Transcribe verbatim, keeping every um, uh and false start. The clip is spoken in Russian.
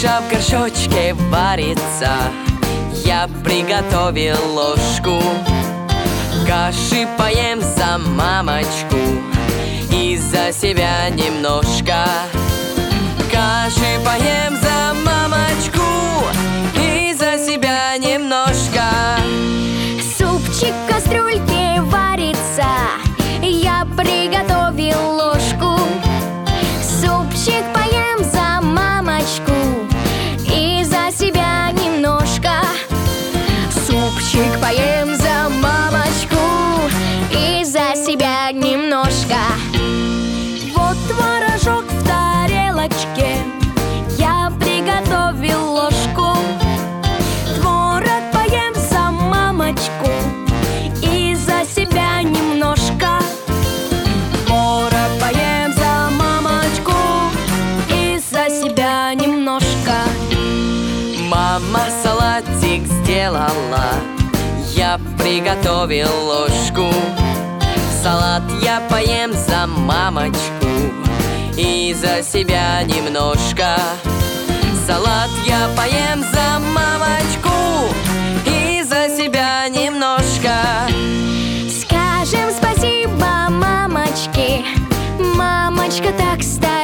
Каша в горшочке варится, я приготовил ложку. Каши поем за мамочку и за себя немножко. Каши поем за мамочку и за себя немножко. Супчик в кастрюльке варится, я приготовил ложку. Супчик поем за мамочку и за себя немножко. Супчик поем за мамочку и за себя немножко. Вот творожок в тарелочке, я приготовил ложку. Творог поем за мамочку и за себя немножко. Творог поем за мамочку и за себя немножко. Мама салатик сделала, я приготовил ложку. Салат я поем за мамочку и за себя немножко. Салат я поем за мамочку и за себя немножко. Скажем спасибо мамочке, мамочка так старалась.